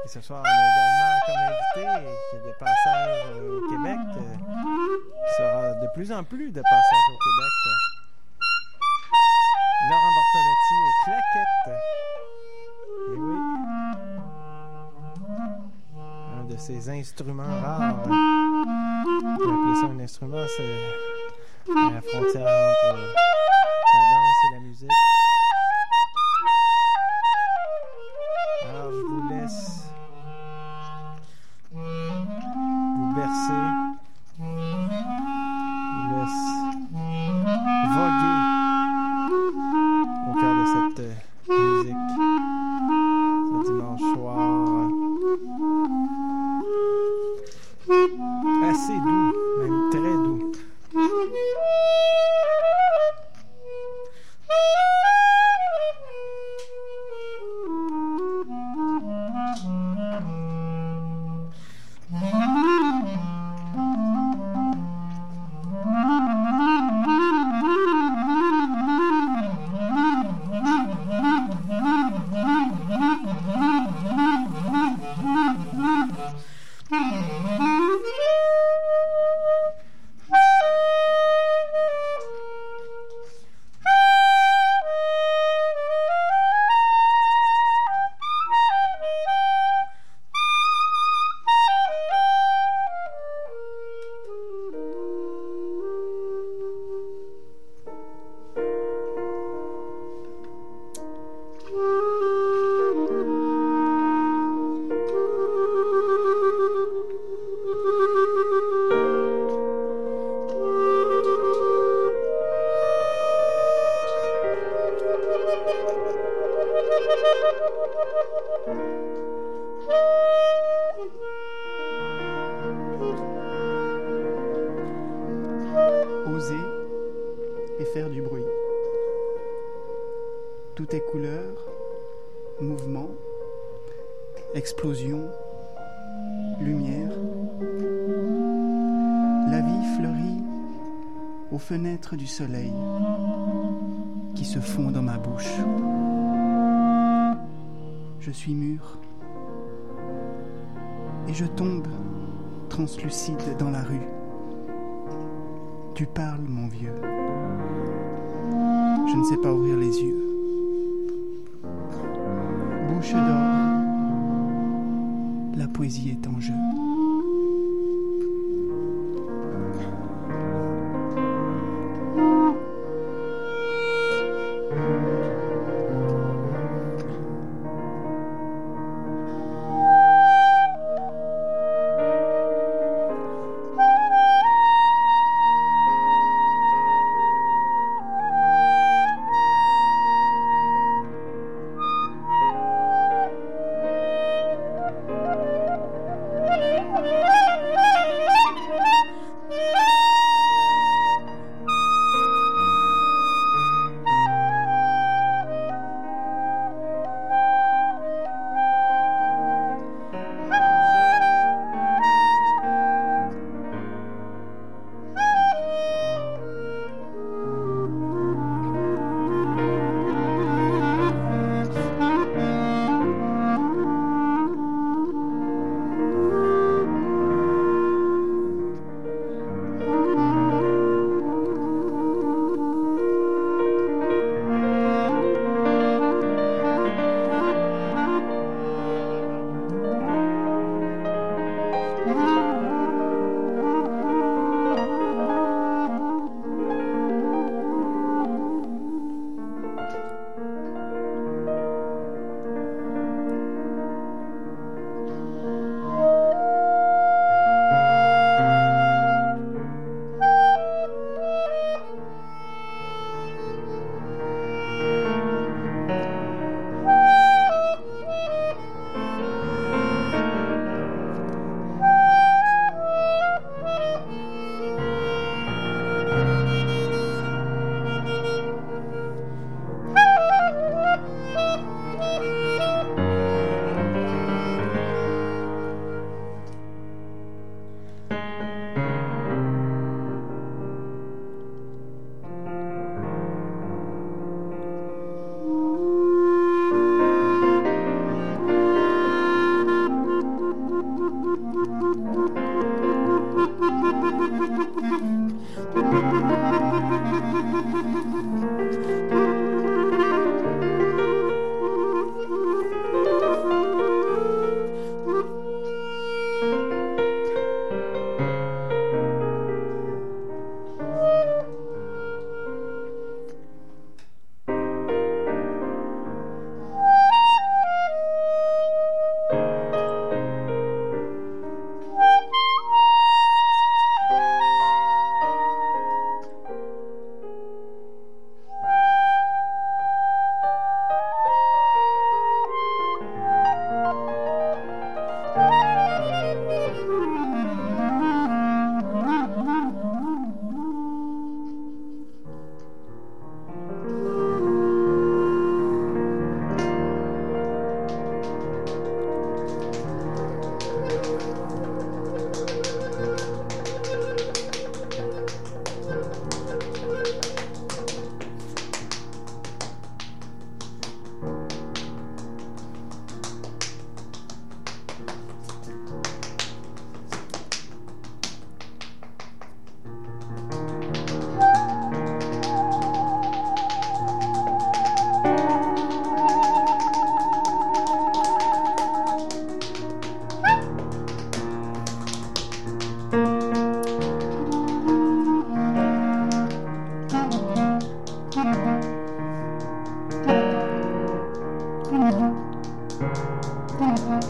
Ce soir, on a également comme invité qui a des passages au Québec, qui sera de plus en plus de passages au Québec. Laurent Bortolotti aux claquettes. Et oui. Un de ces instruments rares. On peut appeler ça un instrument, c'est à la frontière entre la danse et la musique. Alors, je vous laisse vous bercer, je vous laisse voguer au cœur de cette musique ce dimanche soir. Assez doux, même très doux. Oser et faire du bruit. Tout est couleur, mouvement, explosion, lumière. La vie fleurit aux fenêtres du soleil qui se fond dans ma bouche. Je suis mûr et je tombe translucide dans la rue. Tu parles, mon vieux. Je ne sais pas ouvrir les yeux. Bouche d'or, la poésie est en jeu.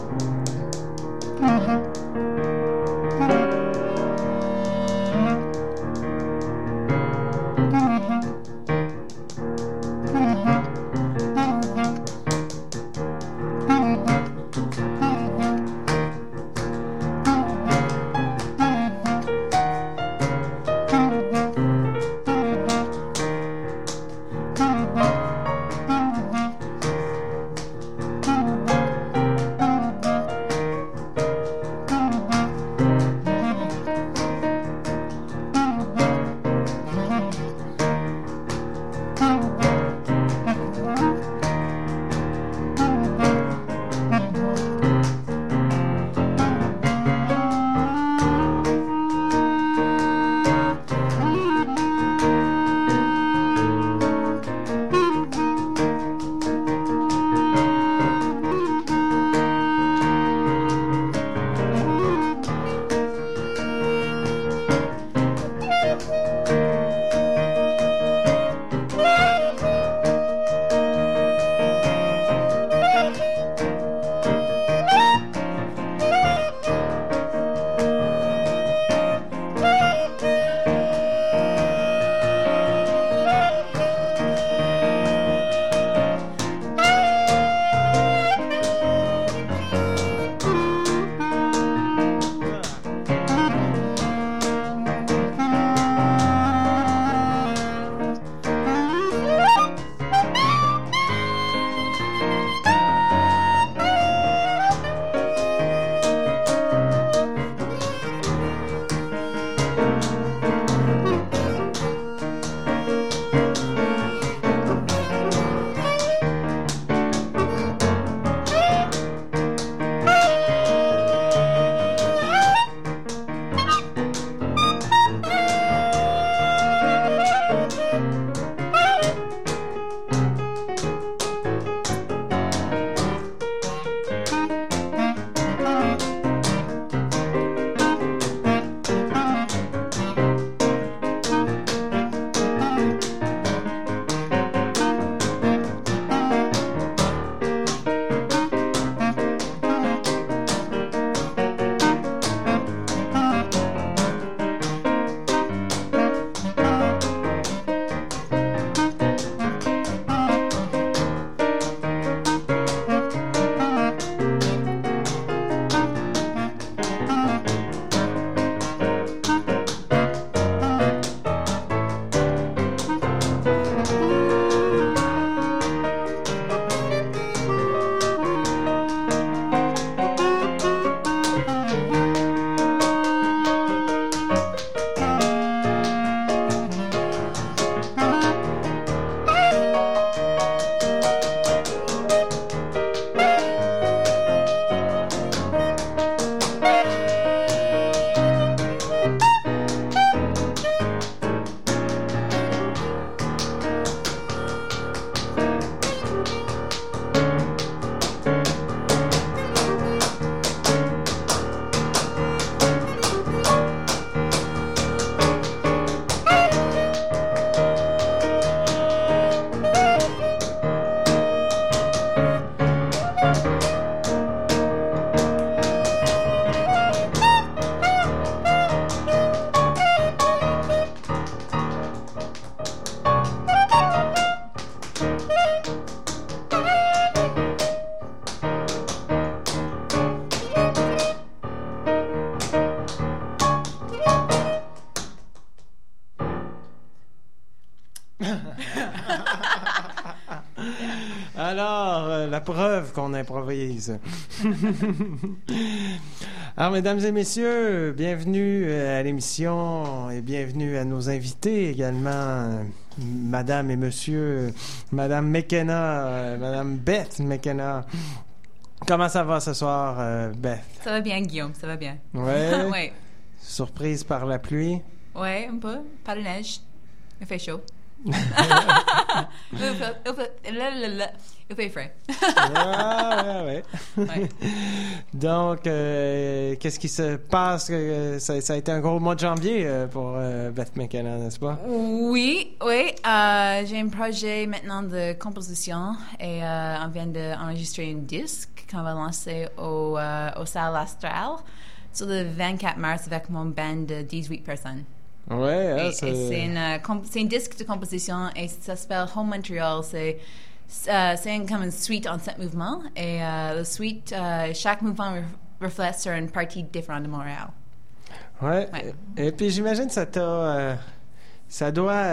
Alors, la preuve qu'on improvise. Alors, mesdames et messieurs, bienvenue à l'émission et bienvenue à nos invités également, madame et monsieur, madame McKenna, madame Beth McKenna. Comment ça va ce soir, Beth? Ça va bien, Guillaume, ça va bien. Ouais? Ouais. Surprise par la pluie? Ouais, un peu. Par la neige. Il fait chaud. Il fait frais. Ah, ouais. Ouais. Donc, qu'est-ce qui se passe? Ça a été un gros mois de janvier pour Beth McKenna, n'est-ce pas? Oui. J'ai un projet maintenant de composition et on vient d'enregistrer un disque qu'on va lancer au Salle Astral sur le 24 mars avec mon band de 18 personnes. Ouais, Et c'est un disque de composition et ça s'appelle Home Montreal. C'est comme une suite en 7 mouvements et la suite, chaque mouvement reflète sur une partie différente de Montréal. Ouais. Et puis j'imagine que ça doit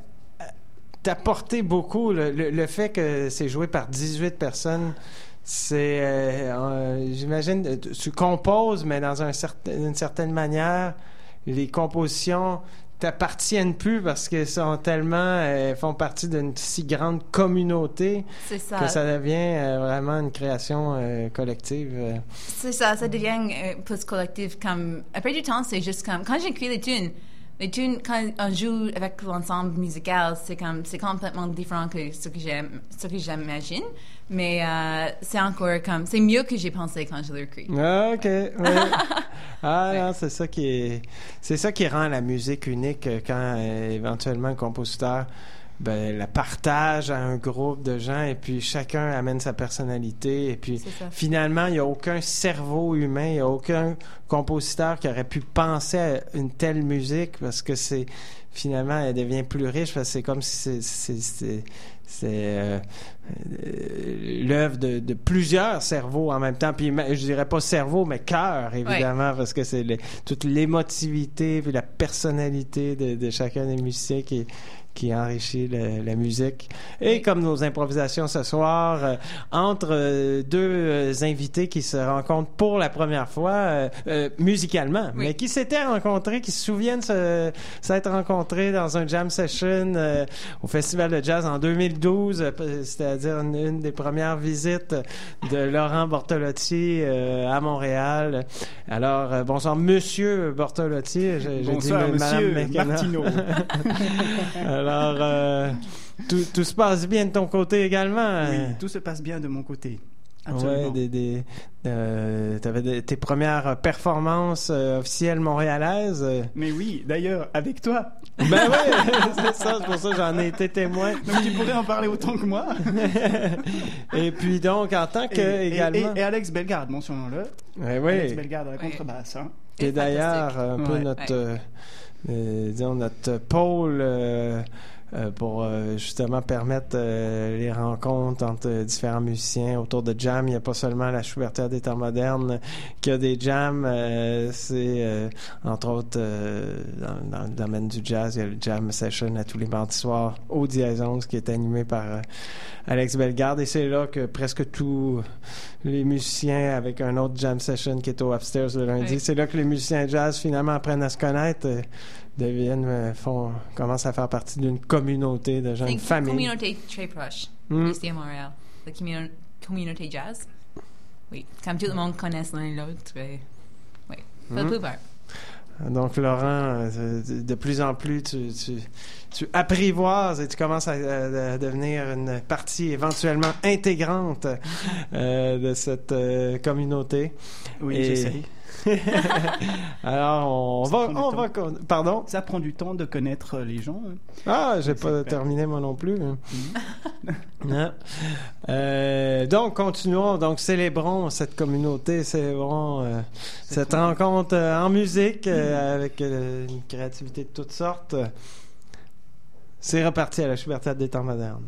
t'apporter beaucoup le fait que c'est joué par 18 personnes. C'est j'imagine tu composes mais dans une certaine manière les compositions t'appartiennent plus parce qu'elles sont font partie d'une si grande communauté C'est ça. que ça devient vraiment une création collective. C'est ça devient plus collectif. Comme, après du temps, c'est juste comme, quand j'écris les tunes, quand on joue avec l'ensemble musical, c'est complètement différent que ce que j'imagine. Mais c'est encore comme, c'est mieux que j'ai pensé quand je l'ai écrit. Ah, OK. Ouais. Non, c'est ça qui rend la musique unique quand éventuellement le compositeur la partage à un groupe de gens et puis chacun amène sa personnalité et puis finalement il n'y a aucun cerveau humain, il n'y a aucun compositeur qui aurait pu penser à une telle musique parce que finalement elle devient plus riche parce que c'est comme si c'est l'œuvre de plusieurs cerveaux en même temps. Puis je dirais pas cerveau, mais cœur, évidemment, parce que c'est toute l'émotivité puis la personnalité de chacun des musiciens qui enrichit la musique. Et comme nos improvisations ce soir, entre deux invités qui se rencontrent pour la première fois, musicalement, mais qui s'étaient rencontrés, qui se souviennent s'être rencontrés dans un jam session au Festival de Jazz en 2012, c'est-à-dire une des premières visites de Laurent Bortolotti à Montréal. Alors, bonsoir, Monsieur Bortolotti. Bonsoir, Monsieur Martineau. Alors, tout se passe bien de ton côté également? Oui, tout se passe bien de mon côté. Absolument. Ouais, t'avais tes premières performances officielles montréalaises. Mais oui, d'ailleurs, avec toi. Ben oui, c'est ça, c'est pour ça que j'en ai été témoin. Donc tu pourrais en parler autant que moi. Et puis donc, en tant que également... Et Alex Bellegarde, mentionnons-le. Oui. Alex Bellegarde à la contrebasse. Hein. Et d'ailleurs, un peu notre... disons, notre pôle... pour justement permettre les rencontres entre différents musiciens autour de jam. Il n'y a pas seulement la Schubertière des temps modernes qui a des jams, c'est entre autres dans le domaine du jazz, il y a le jam session à tous les mardis soirs au Dièse 11 qui est animé par Alex Bellegarde, et c'est là que presque tous les musiciens, avec un autre jam session qui est au Upstairs le lundi, c'est là que les musiciens jazz finalement apprennent à se connaître, commencent à faire partie d'une communauté de gens, une famille. C'est une communauté très proche ici à Montréal. La communauté jazz. Oui, comme tout le monde connaît l'un et l'autre. Oui, pas plus peur. Donc, Laurent, de plus en plus, tu apprivoises et tu commences à devenir une partie éventuellement intégrante de cette communauté. Oui, j'essaie. Alors, on va... Pardon? Ça prend du temps de connaître les gens. Ah, j'ai pas terminé moi non plus. Donc, continuons. Donc, célébrons cette communauté, célébrons cette rencontre en musique avec une créativité de toutes sortes. C'est reparti à la Schubertière des temps modernes.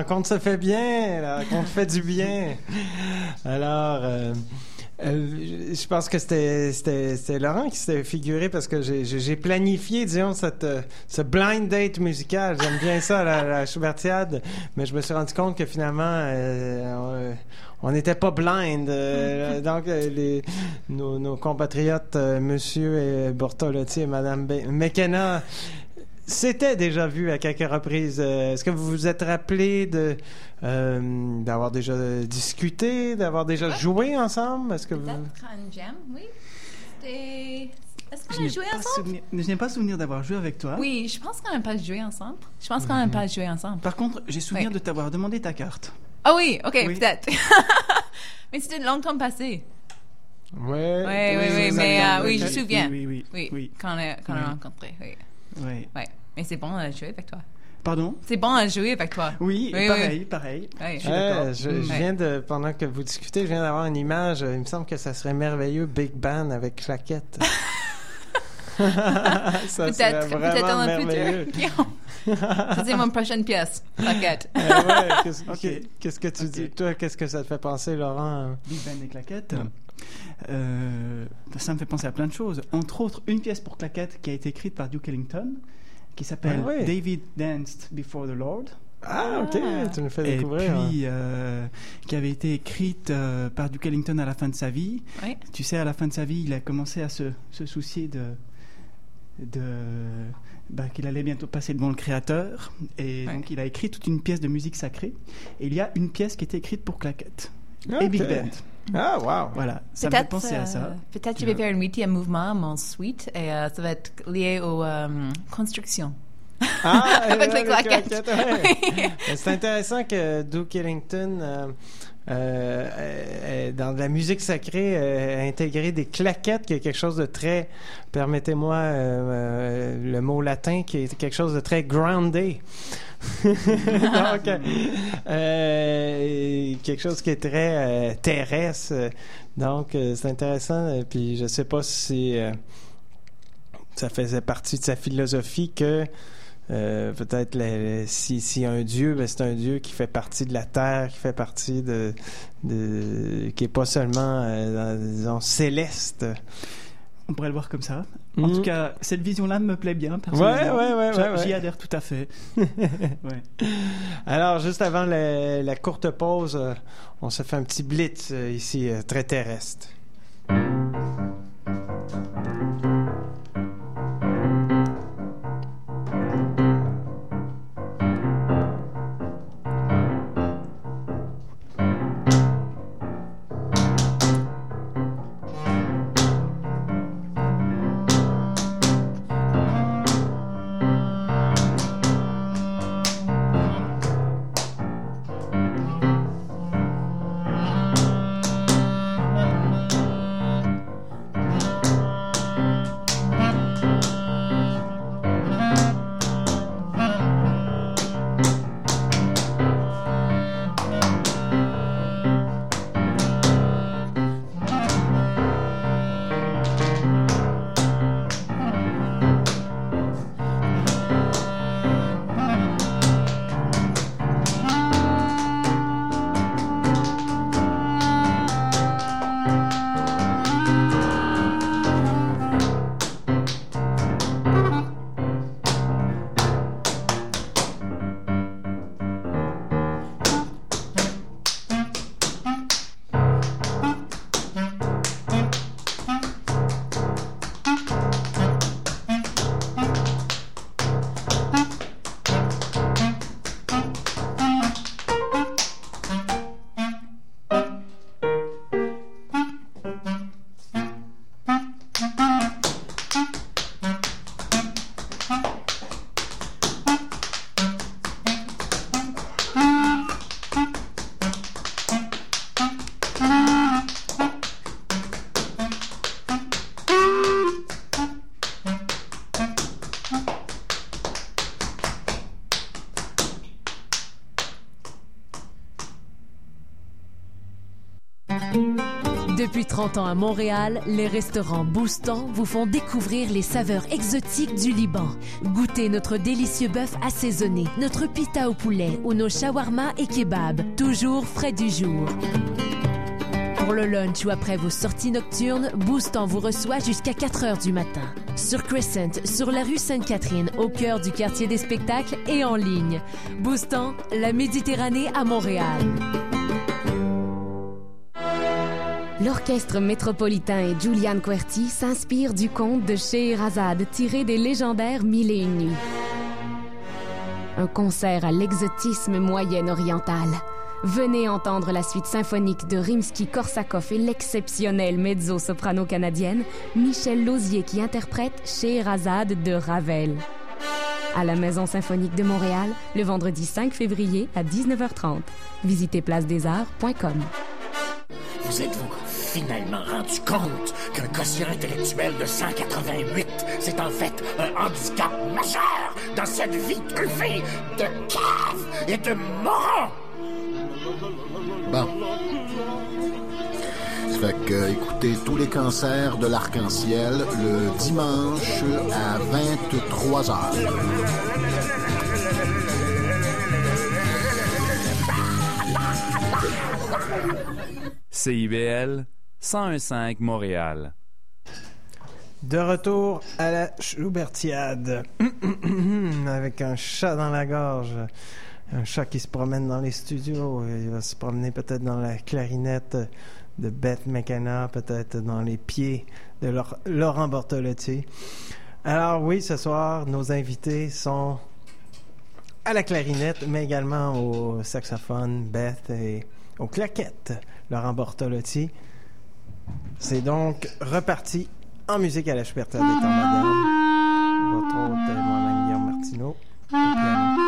rencontre se fait bien, la rencontre fait du bien. Alors, je pense que c'était Laurent qui s'était figuré parce que j'ai planifié, disons, ce blind date musical. J'aime bien ça, la Schubertiade, mais je me suis rendu compte que finalement, on n'était pas blind. Donc, nos compatriotes, Monsieur Bortolotti et Madame McKenna, s'étaient déjà vus à quelques reprises. Est-ce que vous vous êtes rappelé d'avoir déjà discuté, d'avoir déjà joué ensemble? Est-ce que vous... Peut-être un jam, oui. Est-ce Je qu'on a n'ai joué pas ensemble? je n'ai pas souvenir d'avoir joué avec toi. Oui, je pense qu'on n'a pas joué ensemble. Je pense qu'on n'a pas joué ensemble. Par contre, j'ai souvenir Oui. de t'avoir demandé ta carte. Ah oui, OK, Oui. peut-être. Mais c'était longtemps passé. Oui, Oui, mais oui, je me souviens. Oui. Quand on a rencontré, oui. Oui. Ouais. Mais c'est bon à jouer avec toi. Pardon? C'est bon à jouer avec toi. Oui, Oui, pareil. Oui. Je suis d'accord. Je viens de, pendant que vous discutez, je viens d'avoir une image. Il me semble que ça serait merveilleux, Big Band avec claquette. Ça serait Peut-être vraiment dans le merveilleux. futur. Ça, c'est mon prochaine pièce. T'inquiète. Qu'est-ce que tu Ok. dis? Toi, qu'est-ce que ça te fait penser, Laurent? Big Band et claquettes. Ça me fait penser à plein de choses. Entre autres, une pièce pour claquettes qui a été écrite par Duke Ellington, qui s'appelle Ah ouais. David Danced Before the Lord. Ah, OK, tu nous fais Et découvrir. puis, qui avait été écrite par Duke Ellington à la fin de sa vie. Oui. Tu sais, à la fin de sa vie, il a commencé à se soucier qu'il allait bientôt passer devant le Créateur. Et Ouais. donc, il a écrit toute une pièce de musique sacrée. Et il y a une pièce qui était écrite pour claquettes. OK. Et Big Band. Ah, wow. Voilà, ça me fait penser à ça. Peut-être je vais faire un 8e mouvement, mon suite, et ça va être lié aux constructions. Ah, Avec les claquettes. ouais. C'est intéressant que Duke Ellington, dans de la musique sacrée, a intégré des claquettes, qui est quelque chose de très, permettez-moi le mot latin, qui est quelque chose de très groundé. Donc, quelque chose qui est très terrestre. Donc, c'est intéressant. Puis, je sais pas si ça faisait partie de sa philosophie que peut-être si un Dieu, ben c'est un Dieu qui fait partie de la terre, qui fait partie qui est pas seulement disons céleste. On pourrait le voir comme ça. En tout cas, cette vision-là me plaît bien, Ouais. personnellement. J'y adhère tout à fait. Ouais. Alors, juste avant la courte pause, on se fait un petit blitz ici, très terrestre. Depuis 30 ans à Montréal, les restaurants Boustan vous font découvrir les saveurs exotiques du Liban. Goûtez notre délicieux bœuf assaisonné, notre pita au poulet ou nos shawarma et kebabs, toujours frais du jour. Pour le lunch ou après vos sorties nocturnes, Boustan vous reçoit jusqu'à 4 heures du matin. Sur Crescent, sur la rue Sainte-Catherine, au cœur du quartier des spectacles et en ligne. Boustan, la Méditerranée à Montréal. L'Orchestre métropolitain et Julian Querti s'inspire du conte de Scheherazade tiré des légendaires Mille et une nuits. Un concert à l'exotisme moyen-oriental. Venez entendre la suite symphonique de Rimsky-Korsakov et l'exceptionnelle mezzo-soprano canadienne Michel Lauzier qui interprète Scheherazade de Ravel. À la Maison symphonique de Montréal, le vendredi 5 février à 19h30. Visitez placedesarts.com. Vous êtes-vous finalement rendu compte qu'un quotient intellectuel de 188, c'est en fait un handicap majeur dans cette vie truffée de cave et de morons? Bon. Ça fait que écoutez tous les cancers de l'arc-en-ciel le dimanche à 23h. CIBL 101.5 Montréal. De retour à la Schubertiade avec un chat dans la gorge. Un chat qui se promène dans les studios. Il va se promener peut-être dans la clarinette de Beth McKenna, peut-être dans les pieds de Laurent Bortolotti. Alors oui, ce soir, nos invités sont à la clarinette, mais également au saxophone, Beth, et aux claquettes, Laurent Bortolotti. C'est donc reparti en musique à la Schubertiade des temps modernes. Votre hôte, moi-même, Guillaume Martineau, au piano.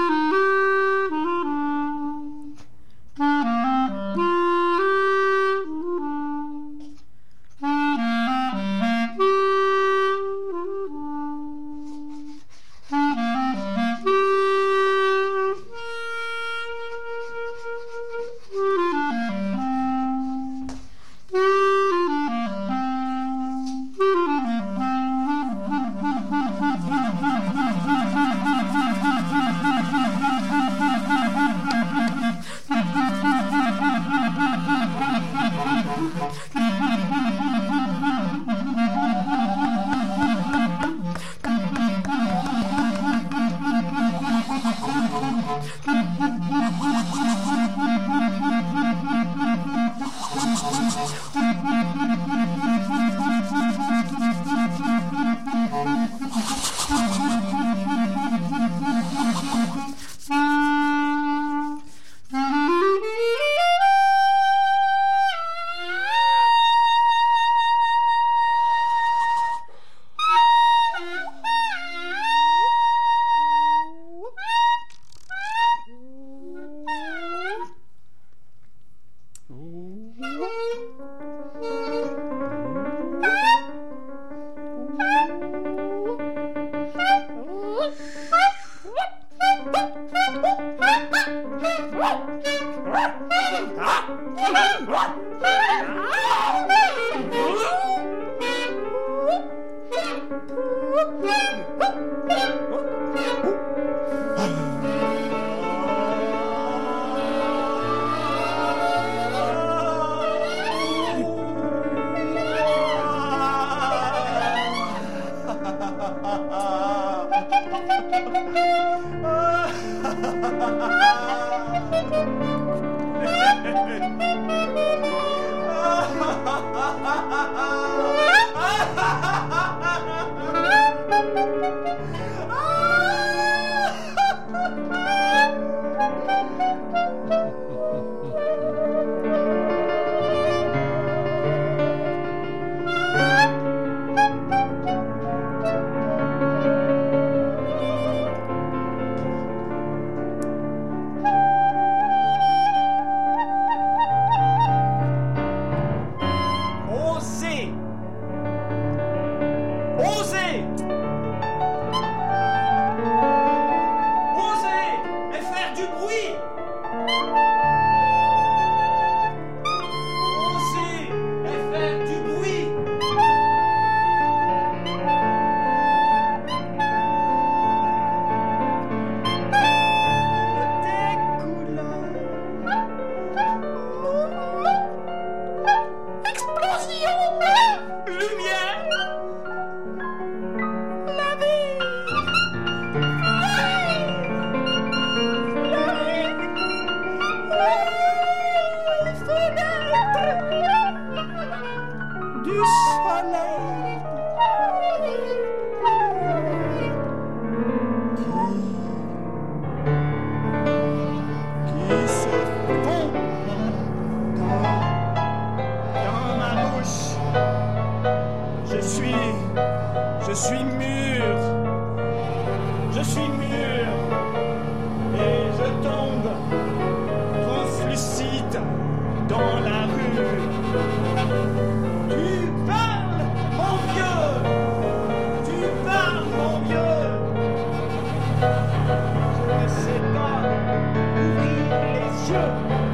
suis mûr. Je suis mûr. Et je tombe translucide dans la rue. Tu parles, mon vieux. Tu parles, mon vieux. Je ne sais pas ouvrir les yeux.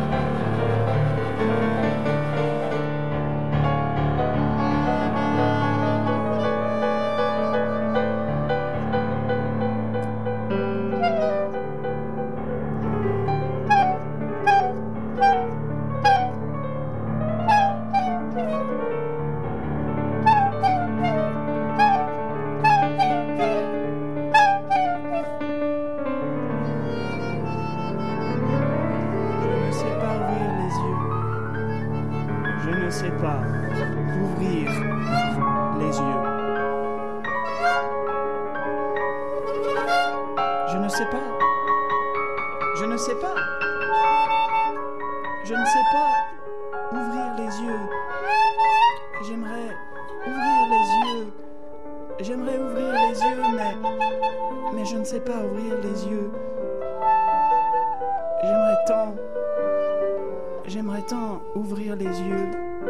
J'aimerais tant ouvrir les yeux.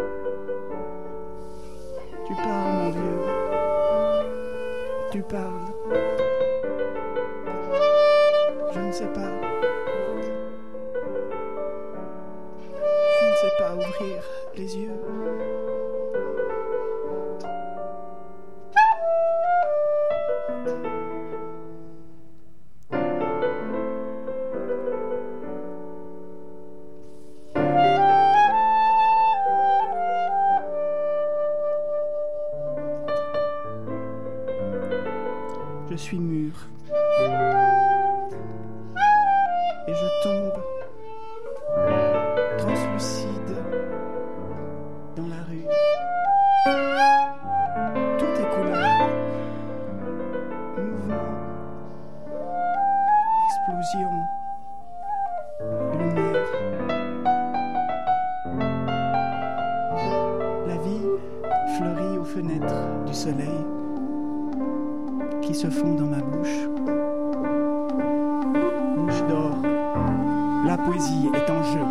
Tu parles, mon vieux. Tu parles. Je ne sais pas. Je ne sais pas ouvrir les yeux. Je suis mûr et je tombe translucide dans la rue. Tout est couleur, mouvement, explosion, lumière. La vie fleurit aux fenêtres du soleil qui se fond dans ma bouche. Bouche d'or, la poésie est en jeu.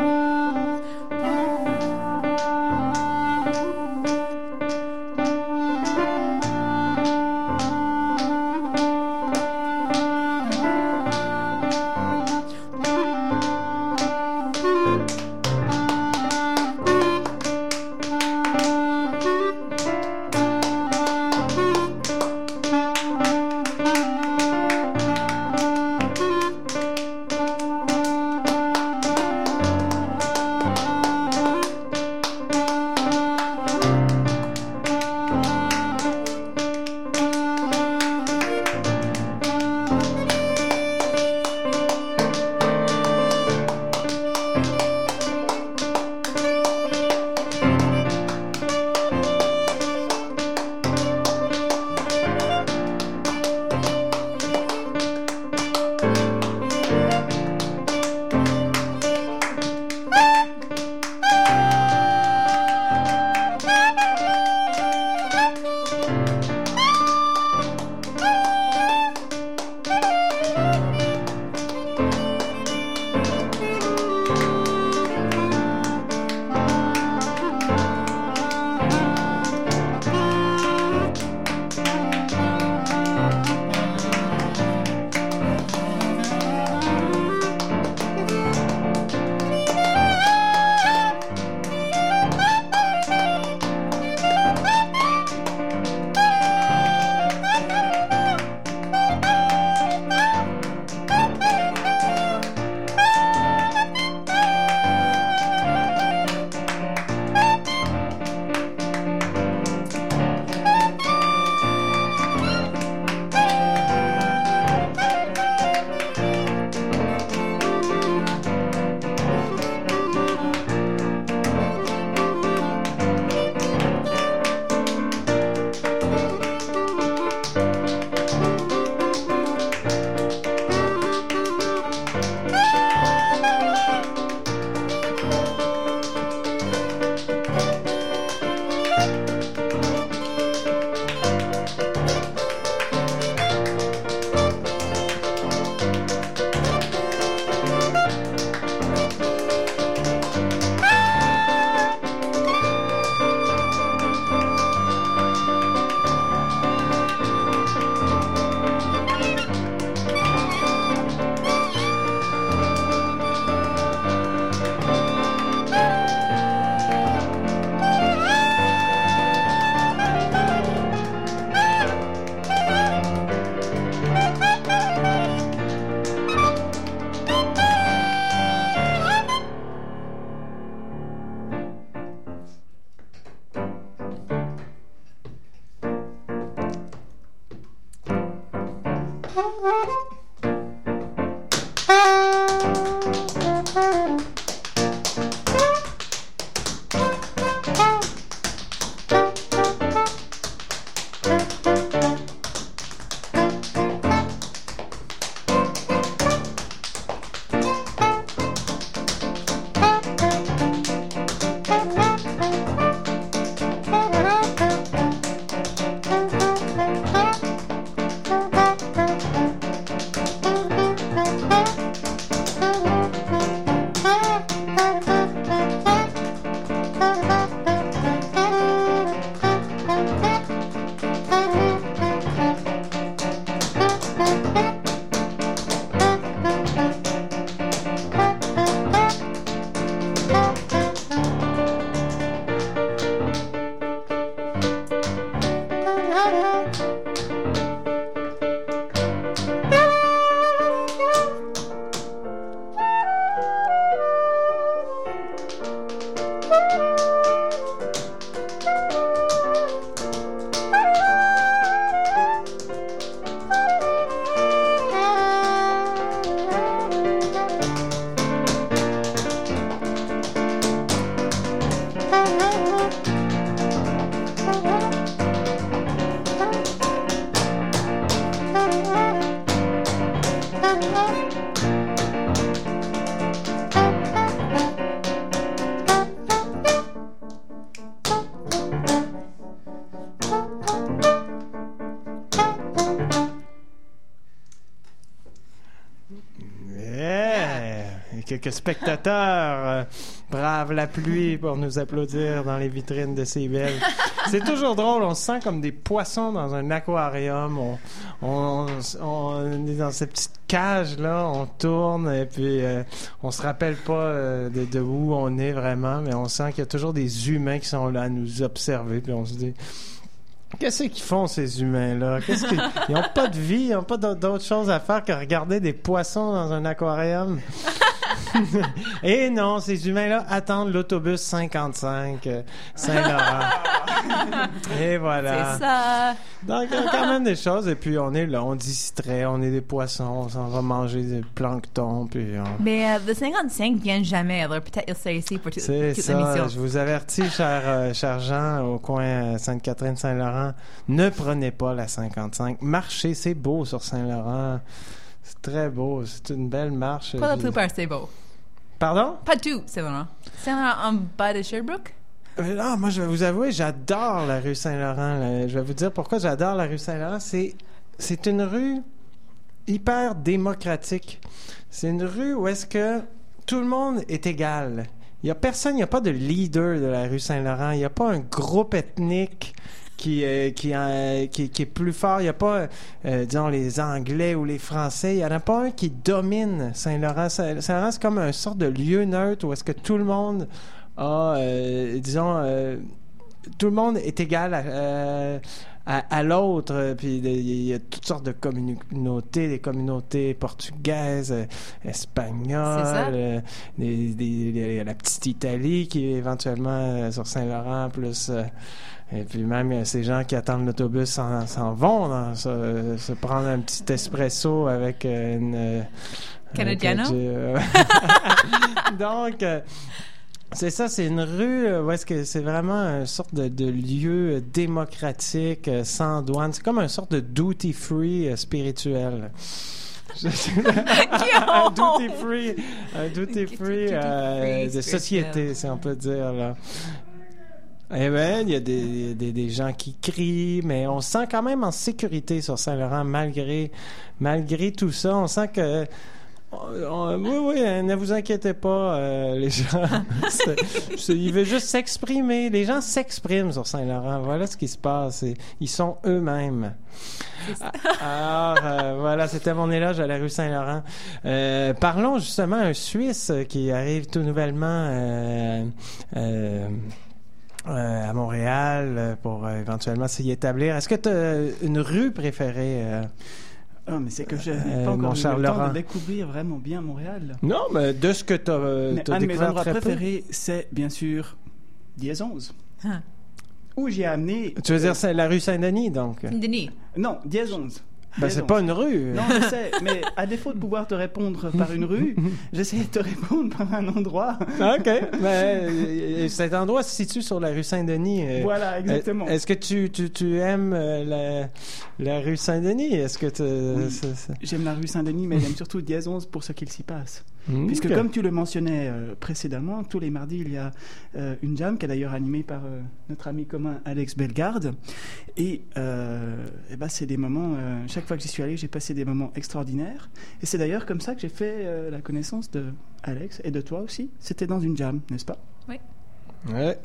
Quelques spectateurs bravent la pluie pour nous applaudir dans les vitrines de CIBL. C'est toujours drôle, on se sent comme des poissons dans un aquarium. On est dans cette petite cage-là, on tourne et puis on se rappelle pas de où on est vraiment, mais on sent qu'il y a toujours des humains qui sont là à nous observer, puis on se dit... Qu'est-ce qu'ils font, ces humains-là? Ils n'ont pas de vie, ils n'ont pas d'autre chose à faire que regarder des poissons dans un aquarium. Et non, ces humains-là attendent l'autobus 55 Saint-Laurent. Et voilà. C'est ça. Donc, il y a quand même des choses. Et puis, on est là, on distrait, on est des poissons, on s'en va manger des planctons. Puis Mais le 55 vient jamais, alors peut-être il serait ici pour toute l'émission. Je vous avertis, cher Jean, au coin Sainte-Catherine-Saint-Laurent, ne prenez pas la 55. Marchez, c'est beau sur Saint-Laurent. C'est très beau. C'est une belle marche. Pas la plupart, c'est beau. Pardon? Pas tout, c'est vrai. Saint-Laurent en bas de Sherbrooke? Non, moi, je vais vous avouer, j'adore la rue Saint-Laurent. Là. Je vais vous dire pourquoi j'adore la rue Saint-Laurent. C'est une rue hyper démocratique. C'est une rue où est-ce que tout le monde est égal. Il n'y a personne, il n'y a pas de leader de la rue Saint-Laurent. Il n'y a pas un groupe ethnique qui est plus fort. Il n'y a pas, disons, les Anglais ou les Français. Il n'y en a pas un qui domine Saint-Laurent. Saint-Laurent, c'est comme une sorte de lieu neutre où est-ce que tout le monde a, tout le monde est égal à l'autre. Puis il y a toutes sortes de communautés, des communautés portugaises, espagnoles, la petite Italie qui est éventuellement sur Saint-Laurent, plus... et puis même, ces gens qui attendent l'autobus s'en vont se prendre un petit espresso avec une... Canadiano? Donc... c'est ça, c'est une rue où est-ce que c'est vraiment une sorte de lieu démocratique, sans douane. C'est comme une sorte de duty-free spirituel. Un duty-free de société, si on peut dire, là. Eh bien, il y a des gens qui crient, mais on se sent quand même en sécurité sur Saint-Laurent, malgré tout ça. On sent que... oui, ne vous inquiétez pas, les gens. Ils veulent juste s'exprimer. Les gens s'expriment sur Saint-Laurent. Voilà ce qui se passe. Ils sont eux-mêmes. Alors, voilà, c'était mon éloge à la rue Saint-Laurent. Parlons justement d'un Suisse qui arrive tout nouvellement à Montréal pour éventuellement s'y établir. Est-ce que tu as une rue préférée? Ah, mais c'est que je n'ai pas encore eu le temps de découvrir vraiment bien Montréal. Non, mais de ce que tu as découvert. Un de mes endroits préférés, c'est bien sûr Dièse 11. Où j'ai amené... Tu veux dire c'est la rue Saint-Denis, donc? Saint-Denis. Non, Dièse 11. Ben, c'est pas une rue. Non, je sais, mais à défaut de pouvoir te répondre par une rue, j'essaie de te répondre par un endroit. OK. Ben, cet endroit se situe sur la rue Saint-Denis. Voilà, exactement. Est-ce que tu aimes la rue Saint-Denis? Est-ce que J'aime la rue Saint-Denis, mais j'aime surtout Dièse 11 pour ce qu'il s'y passe. Puisque, comme tu le mentionnais précédemment, tous les mardis, il y a une jam qui est d'ailleurs animée par notre ami commun Alex Bellegarde. Et c'est des moments... chaque fois que j'y suis allé, j'ai passé des moments extraordinaires. Et c'est d'ailleurs comme ça que j'ai fait la connaissance de Alex et de toi aussi. C'était dans une jam, n'est-ce pas? Oui. Ouais.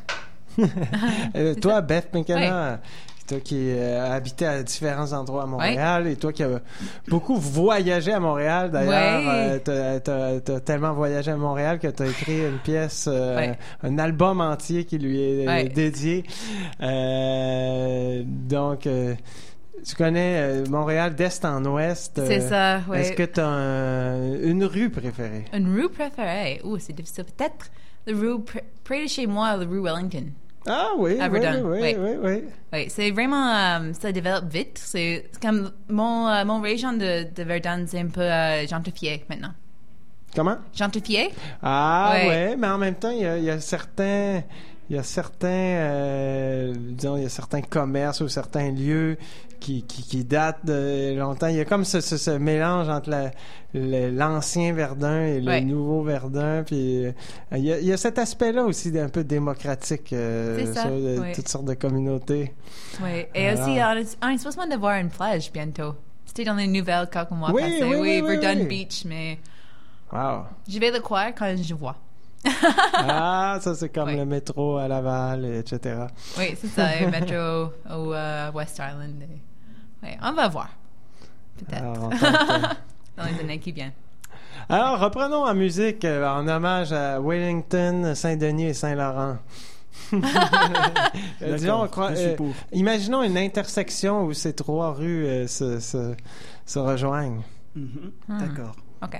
Toi, Beth McKenna, toi qui as habité à différents endroits à Montréal, et toi qui as beaucoup voyagé à Montréal, d'ailleurs, t'as tellement voyagé à Montréal que t'as écrit une pièce, un album entier qui lui est dédié. Donc... tu connais Montréal d'est en ouest. C'est ça, oui. Est-ce que tu as une rue préférée? Une rue préférée? C'est difficile. Peut-être la rue près de chez moi, la rue Wellington. Ah oui, oui. C'est vraiment... ça développe vite. C'est comme... Mon région de Verdun, c'est un peu gentrifié maintenant. Comment? Gentrifié. Ah ouais, mais en même temps, il y a certains... Il y a certains commerces ou certains lieux qui datent de longtemps. Il y a comme ce mélange entre l'ancien Verdun et le nouveau Verdun. Puis il y a cet aspect-là aussi d'un peu démocratique sur toutes sortes de communautés. Oui, et aussi, on est supposé d'avoir une plage bientôt. C'était dans les nouvelles quelques mois passés. Oui, Verdun Beach, mais je vais le croire quand je vois. Ah, ça c'est comme le métro à Laval, etc. Oui, c'est ça, le métro au West Island. Oui, on va voir. Peut-être. Dans les années qui viennent. Alors, reprenons en musique en hommage à Wellington, Saint-Denis et Saint-Laurent. Disons, imaginons une intersection où ces trois rues se rejoignent. D'accord. OK.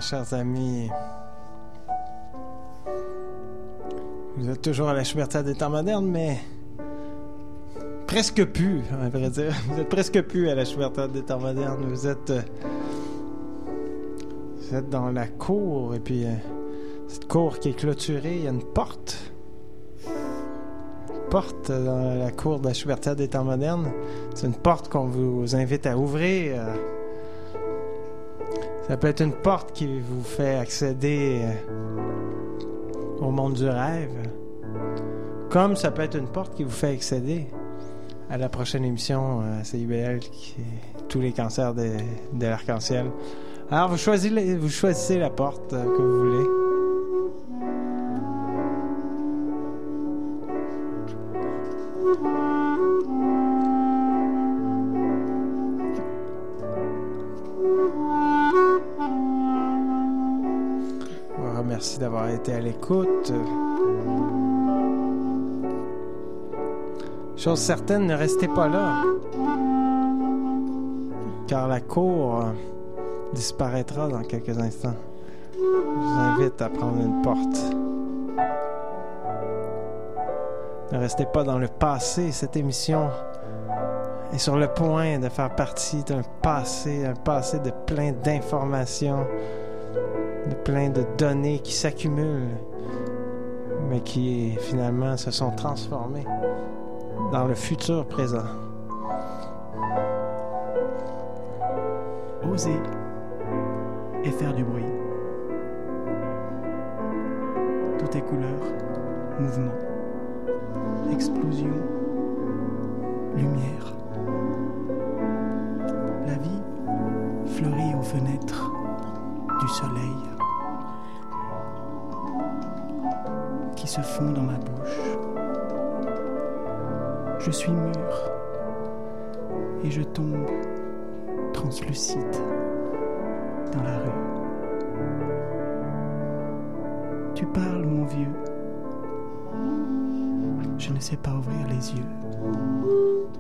chers amis. Vous êtes toujours à la Schubertiade des temps modernes, mais presque plus, à vrai dire. Vous êtes presque plus à la Schubertiade des temps modernes. Vous êtes dans la cour, et puis cette cour qui est clôturée, il y a une porte. Une porte dans la cour de la Schubertiade des temps modernes. C'est une porte qu'on vous invite à ouvrir. Ça peut être une porte qui vous fait accéder au monde du rêve, comme ça peut être une porte qui vous fait accéder à la prochaine émission à CIBL, qui est tous les cancers de l'arc-en-ciel. Alors, vous choisissez la porte que vous voulez. Merci d'avoir été à l'écoute. Chose certaine, ne restez pas là, car la cour disparaîtra dans quelques instants. Je vous invite à prendre une porte. Ne restez pas dans le passé. Cette émission est sur le point de faire partie d'un passé de plein d'informations, de plein de données qui s'accumulent, mais qui finalement se sont transformées dans le futur présent. Oser et faire du bruit. Tout est couleur, mouvement, explosion, lumière. La vie fleurit aux fenêtres du soleil qui se fond dans ma bouche. Je suis mûr et je tombe translucide dans la rue. Tu parles, mon vieux. Je ne sais pas ouvrir les yeux.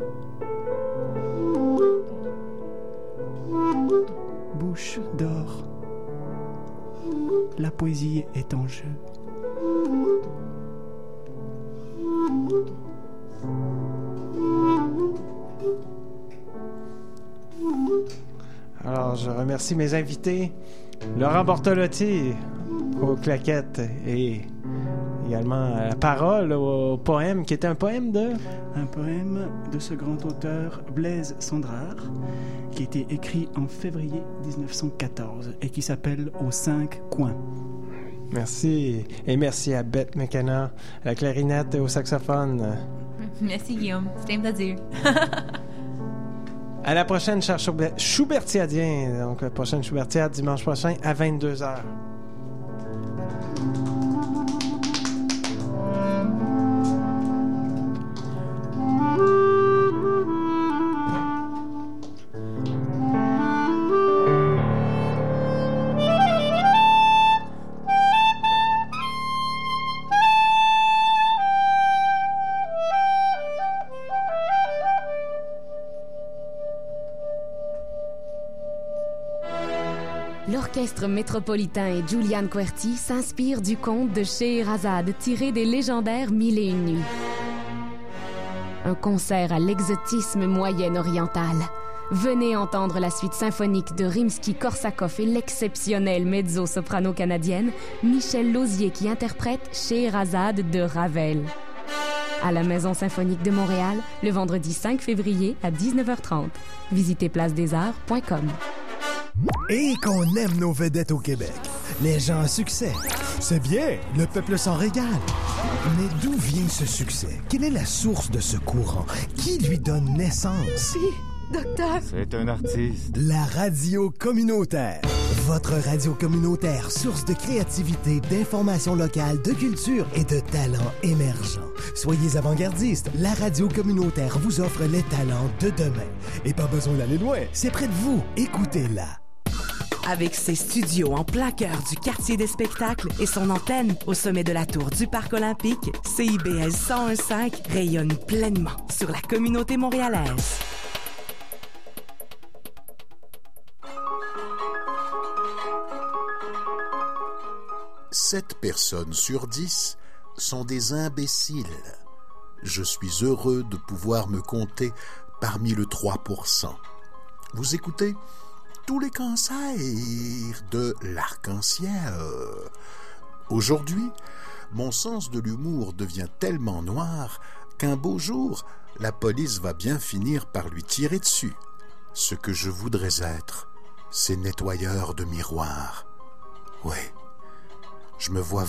Bouche d'or. La poésie est en jeu. Alors, je remercie mes invités, Laurent Bortolotti aux claquettes et également à la parole au poème, qui était un poème de... Un poème de ce grand auteur Blaise Cendrars, qui a été écrit en février 1914 et qui s'appelle « Aux 5 coins ». Merci. Et merci à Bette McKenna, à la clarinette et au saxophone. Merci Guillaume, c'était un plaisir. À la prochaine, cher Schubertiadien. Donc, la prochaine Schubertiade, dimanche prochain, à 22h. L'Orchestre métropolitain et Julian Querty s'inspire du conte de Scheherazade tiré des légendaires Mille et une nuits. Un concert à l'exotisme moyen-oriental. Venez entendre la suite symphonique de Rimsky-Korsakov et l'exceptionnelle mezzo-soprano canadienne Michel Lauzier qui interprète Scheherazade de Ravel. À la Maison symphonique de Montréal, le vendredi 5 février à 19h30. Visitez placedesarts.com. Et qu'on aime nos vedettes au Québec. Les gens à succès. C'est bien, le peuple s'en régale. Mais d'où vient ce succès? Quelle est la source de ce courant? Qui lui donne naissance? Docteur. C'est un artiste. La radio communautaire. Votre radio communautaire, source de créativité, d'informations locales, de culture et de talents émergents. Soyez avant-gardistes. La radio communautaire vous offre les talents de demain. Et pas besoin d'aller loin. C'est près de vous. Écoutez-la. Avec ses studios en plein cœur du quartier des spectacles et son antenne au sommet de la tour du Parc olympique, CIBL 101.5 rayonne pleinement sur la communauté montréalaise. 7 personnes sur 10 sont des imbéciles. Je suis heureux de pouvoir me compter parmi le 3%. Vous écoutez tous les cancers de l'arc-en-ciel. Aujourd'hui, mon sens de l'humour devient tellement noir qu'un beau jour, la police va bien finir par lui tirer dessus. Ce que je voudrais être, c'est nettoyeur de miroirs. Ouais, je me vois